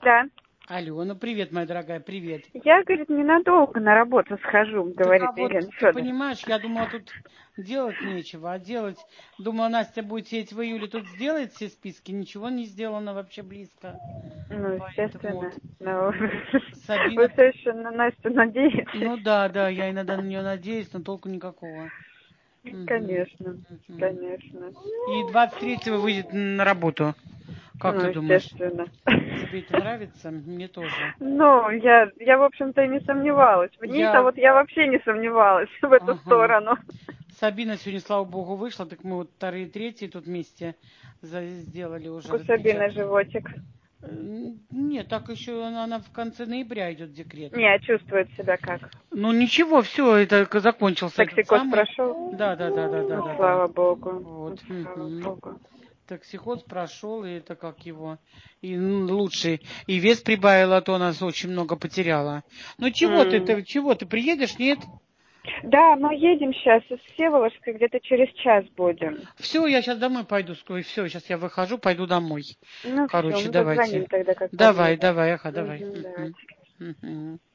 Да. Алло, ну привет, моя дорогая, привет. Я, говорит, ненадолго на работу схожу, говорит Вот, Елена ты Федоровна. понимаешь, я думала, тут делать нечего, а делать... Думала, Настя будет сидеть в июле, тут сделает все списки, ничего не сделано вообще близко. Ну, Поэтому естественно. вот Но вы Сабина... все еще на Настю надеетесь? Ну да, я иногда на нее надеюсь, но толку никакого. Мгм, Конечно, мгм. конечно. И 23-го выйдет на работу. Как Ну, ты думаешь? естественно. Тебе это нравится? Мне тоже. Ну, я, в общем-то, и не сомневалась. В ней-то Я... вот я вообще не сомневалась в эту Ага. сторону. Сабина сегодня, слава богу, вышла, так мы вот вторые, третьи тут вместе сделали уже, У Сабины распечатали. животик. Нет, так еще она в конце ноября идет в декрет. Не, а чувствует себя как? Ну ничего, все, это закончился этот Токсикоз самый. прошел? Ну, Да. слава богу. Ну, Вот. слава богу. Токсикоз прошел, и это как его. И лучше. И вес прибавила, а то она очень много потеряла. Ну М. чего ты приедешь, нет? Да, мы едем сейчас из Всеволожска, где-то через час будем. Все, я сейчас домой пойду. Все, сейчас я выхожу, пойду домой. Ну все, Короче, мы давайте. позвоним тогда, как Давай, подъедем. давай, ага, давай. Угу, давайте. Мгм.